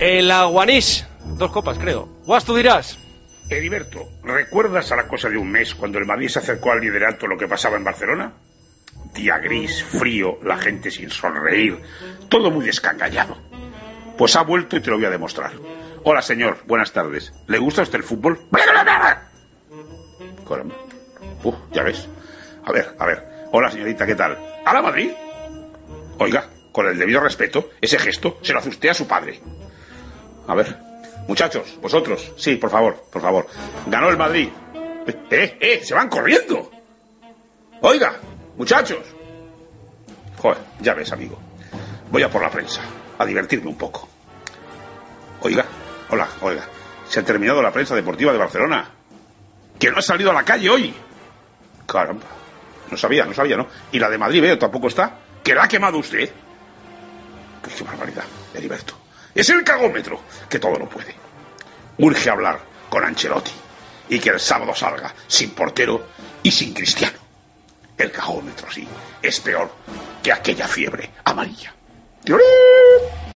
El Aguanís. 2 copas, creo. Guas, tú dirás. Heriberto, ¿recuerdas a la cosa de un mes cuando el Madrid se acercó al liderato lo que pasaba en Barcelona? Día gris, frío, la gente sin sonreír, todo muy descangallado. Pues ha vuelto y te lo voy a demostrar. Hola, señor, buenas tardes. ¿Le gusta a usted el fútbol? Caramba. Ya ves. A ver. Hola, señorita, ¿qué tal? ¿A la Madrid? Oiga, con el debido respeto, ese gesto se lo hace usted a su padre. A ver, muchachos, vosotros, sí, por favor. Ganó el Madrid. Se van corriendo. Oiga, muchachos. Joder, ya ves, amigo. Voy a por la prensa, a divertirme un poco. Oiga, se ha terminado la prensa deportiva de Barcelona. Que no ha salido a la calle hoy. Caramba, no sabía, ¿no? Y la de Madrid, veo, tampoco está. ¿Que la ha quemado usted? Qué barbaridad, Heriberto. Es el cagómetro, que todo lo puede. Urge hablar con Ancelotti y que el sábado salga sin portero y sin Cristiano. El cagómetro, sí, es peor que aquella fiebre amarilla.